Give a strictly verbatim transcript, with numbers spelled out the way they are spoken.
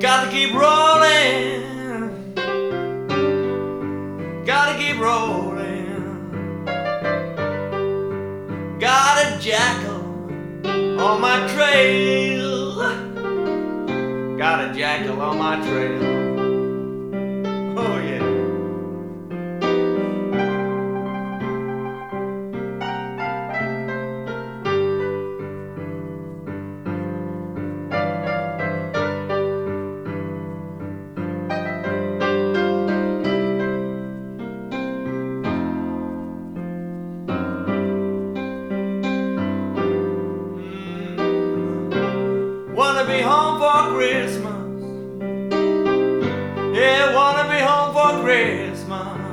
Gotta keep rolling, gotta keep rolling. Got a jackal on my trail, got a jackal on my trail. Oh yeah. Wanna be home for Christmas. Yeah, wanna be home for Christmas.